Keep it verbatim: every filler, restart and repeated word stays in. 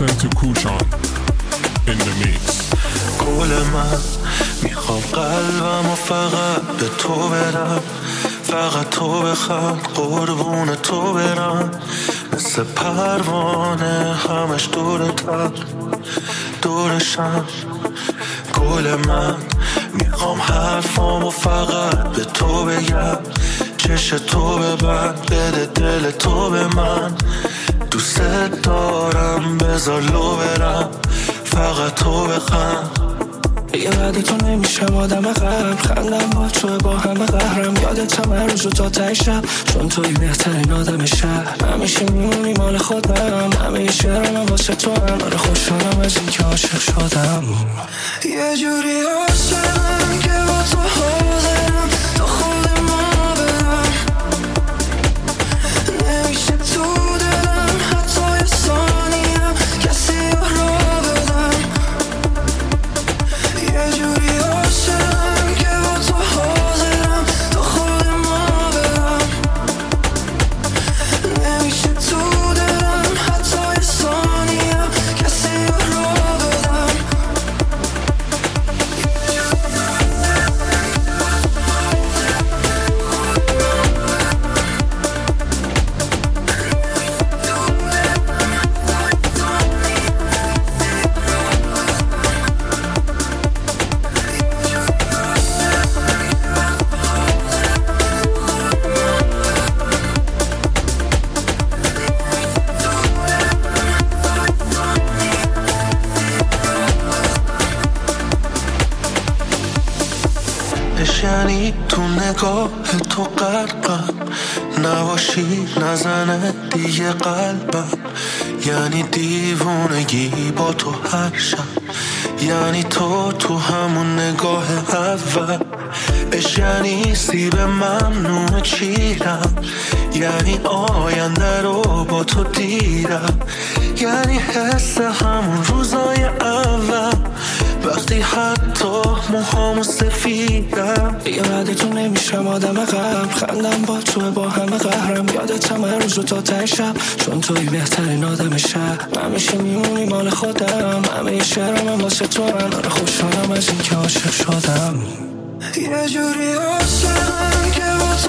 listen to Kushan in the mix. گل من میخوام قلبم و فقط به تو بدم، فقط تو بخوام قربون تو برم، مثل پروانه همش دورتم دورشم. گل من میخوام حرفامو فقط به تو بگم، چش تو ببند بده دل تو به من، دوست دارم بذار لو برم، فقط تو بخند. یه بعد تو نمیشم آدم قبل، خندم با تو با همه قهرم، یادتم هر روز و تا تای شب، چون توی بهترین آدم شهر، همیشه میمونی مال خودم، همه شعرم واسه تو هم، آره خوشحالم از این که عاشق شدم. یه جوری عاشقم که با تو حاضرم تا خود ما برم، نمیشه تو دلم حتی یه ثانیم کسی رو بدم. یه جوری عاشقم که با تو حاضرم تا خود ما برم، نمیشه تو دلم حتی یه ثانیم کسی رو بدم. یعنی تو نگاه تو غرقم، نباشی نزنه دیگه قلبم، یعنی دیوونگی با تو هر شب، یعنی تو تو همون نگاه اول، اش یعنی سیب ممنوع چیرم، یعنی آینده رو با تو دیرم، یعنی حس همون روزای اول، وقتی حتی موهامو سفیدم. دیگه بعد تو نمیشم آدم قبل، خندم با تو با همه قهرم، یادتم هر روز و تا تای شب، چون توی بهترین آدم شهر، همیشه میمونی مال خودم، همه شعرم هم واسه تو هم، آره خوشحالم از این که عاشق شدم. یه جوری عاشقم که با